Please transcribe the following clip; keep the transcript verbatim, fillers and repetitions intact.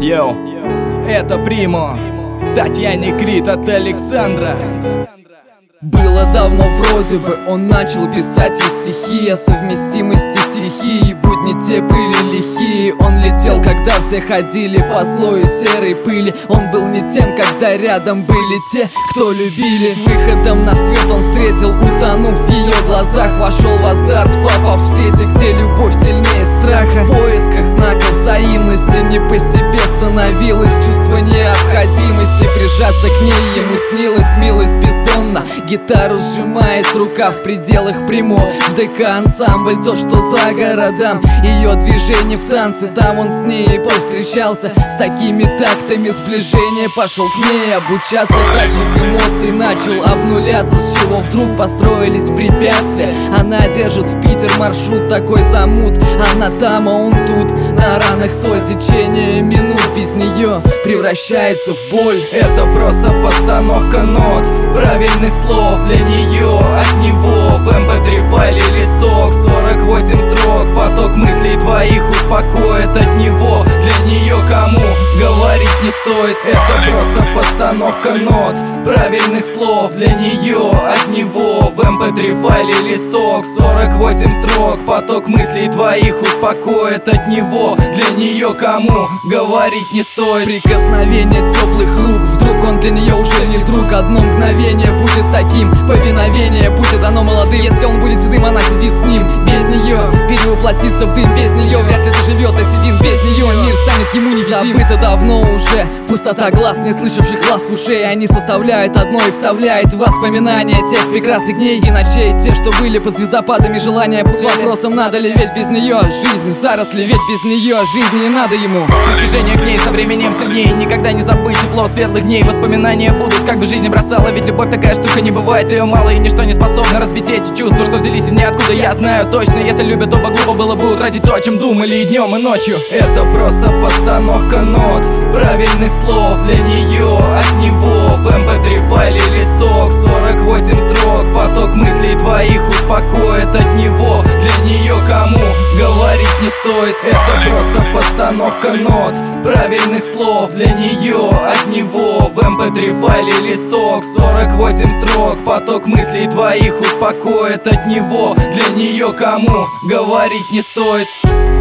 Йоу, это Примо, Татьяне Крит от Александра. Было давно вроде бы, он начал писать и стихи о совместимости стихии. Будни те были лихие, он летел, когда все ходили по слою серой пыли. Он был не тем, когда рядом были те, кто любили. С выходом на свет он встретил, утонув в ее глазах. Вошел в азарт, попав в сети, где любовь сильнее страха. В поисках знаков взаимности не по себе становилось чувство необходимости прижаться к ней. Ему снилась милость бездонна. Гитару сжимает рука в пределах Примо. В ДК ансамбль, то что за городам. Ее движение в танце, там он с ней повстречался. С такими тактами сближения пошел к ней обучаться. Датчик эмоций начал обнуляться, с чего вдруг построились препятствия. Она держит в Питер маршрут, такой замут. Она там, а он тут. На ранах соль, течение минут без нее превращается в боль. Это просто постановка нот, правильных слов для нее, от него. В эм пэ три файле листок, сорок восемь строк. Поток мыслей твоих успокоит от него. Для нее кому говорить не стоит. Это просто постановка нот, правильных слов для нее, от него. В эм пэ три файле листок, сорок восемь строк. Поток мыслей твоих успокоит от него. Для нее кому говорить не стоит. Прикосновение теплых рук, вдруг он для нее уже не друг. Одно мгновение будет таким, повиновение будет оно молодым. Если он будет седым, она сидит с ним. Без нее перевоплотиться в дым, без нее вряд ли доживет Осетин. Без нее мир станет ему невидим. Забыто давно уже, пустота глаз, не слышавших ласк ушей. Они составляют одно и вставляет в воспоминания тех прекрасных дней и ночей. Те, что были под звездопадами желания, с вопросом, надо ли ведь без нее жизнь, заросли, ведь без нее жизни не надо ему. Притяжение к ней со временем сильнее, никогда не забыть тепло светлых дней. Воспоминания будут, как бы жизнь не бросала, ведь любовь такая штука, не бывает ее мало. И ничто не способно разбить эти чувства, что взялись из ниоткуда. Я знаю точно, если любят оба, глупо было бы утратить то, о чем думали и днем, и ночью. Это просто постановка нот, правильных слов для нее, от него. В эм пэ три файле листок, сорок восемь строк. Поток мыслей твоих успокоит от него. Для нее кому говорить не стоит. Это просто постановка нот, правильных слов для нее, от него. В эм пэ три файле листок, сорок восемь строк. Поток мыслей твоих успокоит от него. Для нее кому говорить не стоит.